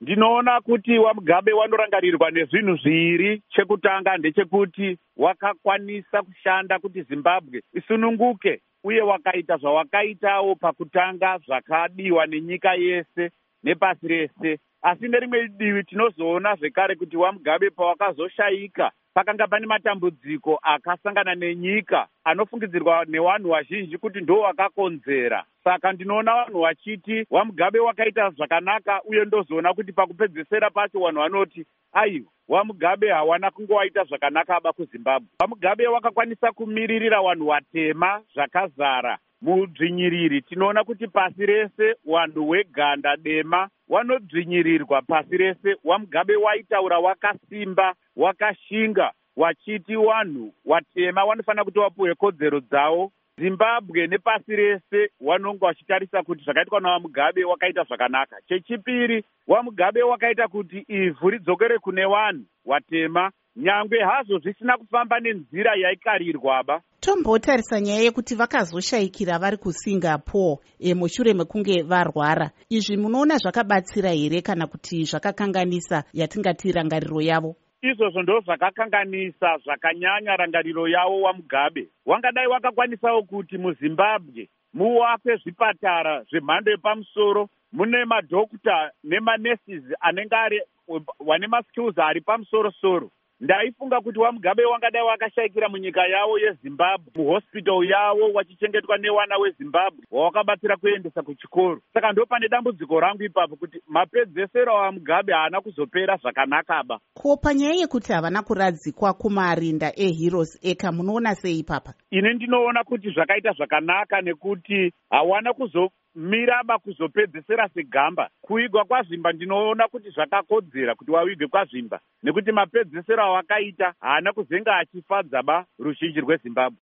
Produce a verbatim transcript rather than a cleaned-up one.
Ndinoona kuti waMugabe wanorangarirwa nezvinhu zviri. Chekutanga ndechekuti wakakwanisa kushanda kuti Zimbabwe isununguke, uye wakaita zvawakaitawo pakutanga zvakadiwa nenyika yese nepasi rese. Asi nerimwe divi tinozoona zvekare kuti waMugabe pawakazoshayika pakanga pane matambudziko akasangana nenyika anofungidzirwa nevanhu vazhinji kuti ndo wakakonzera. Saka ndinoona vanhu vachiti waMugabe wakaita zvakanaka, uye ndozoona kuti pakupedzesera pacho vanhu vanoti aiwa, waMugabe hawana kungowaita zvakanaka aba kuZimbabwe. waMugabe wakakwanisa kumiririra vanhu vatema zvakazara mudzvinyiriri. Tinoona kuti pasi rese vanhu veganda dema vanodzvinyirirwa pasi rese. waMugabe waitaura wakasimba, wakashinga, wachiti vanhu vatema vanofanira kuti vapuwe kodzero dzavo. Zimbabwe nepasi rese vanonga vachitarisa kuti zvakaitwa nawaMugabe wakaita zvakanaka. Chechipiri, waMugabe wakaita kuti ivhu ridzokere kune vanhu vatema, nyangwe hazvo zvisina kufamba nenzira yaikarirwaba. Tombotarisa nyaya yekuti vakazoshayikira vari kuSingapore e, mushure mekunge varwara. Izvi munoona zvakabatsira here kana kuti zvakakanganisa yatingati rangariro yavo? Izvozvo ndo zvakakanganisa zvakanyanya rangariro yavo. waMugabe wangadai wakakwanisawo kuti muZimbabwe muwakwe zvipatara zvemhando yepamusoro, mune madhokuta nemanurses anenge ari vane maskills ari pamusoro-soro. Ndaifunga kuti waMugabe wangadai wakashayikira munyika yavo yeZimbabwe, muhospital yavo wachichengetwa nevana weZimbabwe wawakabatsira kuendesa kuchikoro. Saka ndo pane dambudziko rangu ipapo kuti mapedzesero waMugabe haana kuzopera zvakanakaba. Ko panyaya yekuti havana kuradzikwa kumarinda eHeroes eka munoona sei ipapa? Ine ndinoona kuti zvakaita zvakanaka, nekuti hawana kuzo miraba kuzopedzesera segamba. Kuigwa kwaZvimba ndinoona kuti zvakakodzera kuti wawigwe kwaZvimba, nekuti mapedzesero awakaita haana kuzenga achifadzaba ruzhinji rweZimbabwe.